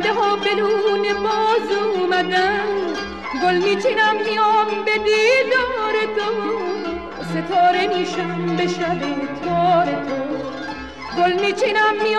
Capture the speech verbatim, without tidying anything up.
خنده ها بلون باز اومدن، گل میچینم میام به دیدار تو، ستاره میشم به شب تار تو، گل میچینم میام